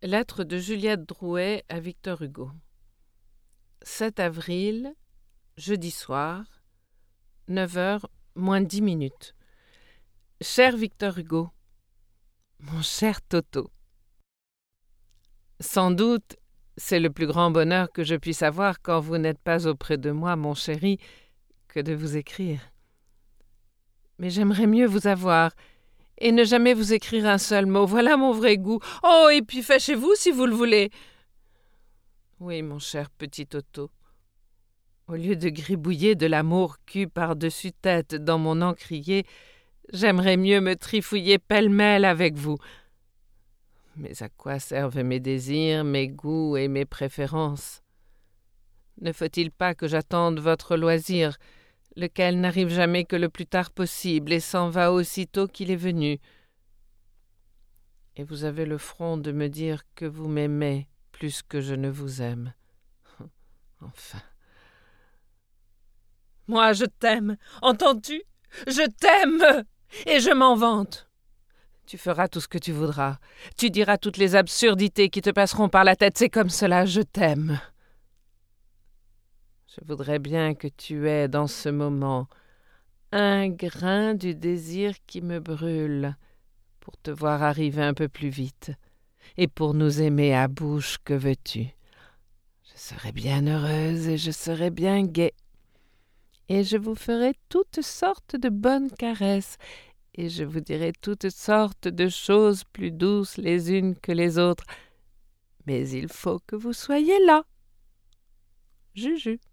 Lettre de Juliette Drouet à Victor Hugo. 7 avril, jeudi soir, 9h moins 10 minutes. Cher Victor Hugo, mon cher Toto, sans doute, c'est le plus grand bonheur que je puisse avoir quand vous n'êtes pas auprès de moi, mon chéri, que de vous écrire. Mais j'aimerais mieux vous avoir et ne jamais vous écrire un seul mot. Voilà mon vrai goût. Oh, et puis fâchez-vous si vous le voulez. Oui, mon cher petit Toto. Au lieu de gribouiller de l'amour cul par-dessus tête dans mon encrier, j'aimerais mieux me trifouiller pêle-mêle avec vous. Mais à quoi servent mes désirs, mes goûts et mes préférences? Ne faut-il pas que j'attende votre loisir, lequel n'arrive jamais que le plus tard possible et s'en va aussitôt qu'il est venu? Et vous avez le front de me dire que vous m'aimez plus que je ne vous aime. Enfin. Moi, je t'aime, entends-tu? Je t'aime, et je m'en vante. Tu feras tout ce que tu voudras. Tu diras toutes les absurdités qui te passeront par la tête. C'est comme cela, je t'aime. Je voudrais bien que tu aies dans ce moment un grain du désir qui me brûle pour te voir arriver un peu plus vite et pour nous aimer à bouche, que veux-tu? Je serais bien heureuse et je serais bien gaie. Et je vous ferai toutes sortes de bonnes caresses et je vous dirai toutes sortes de choses plus douces les unes que les autres. Mais il faut que vous soyez là. Juju.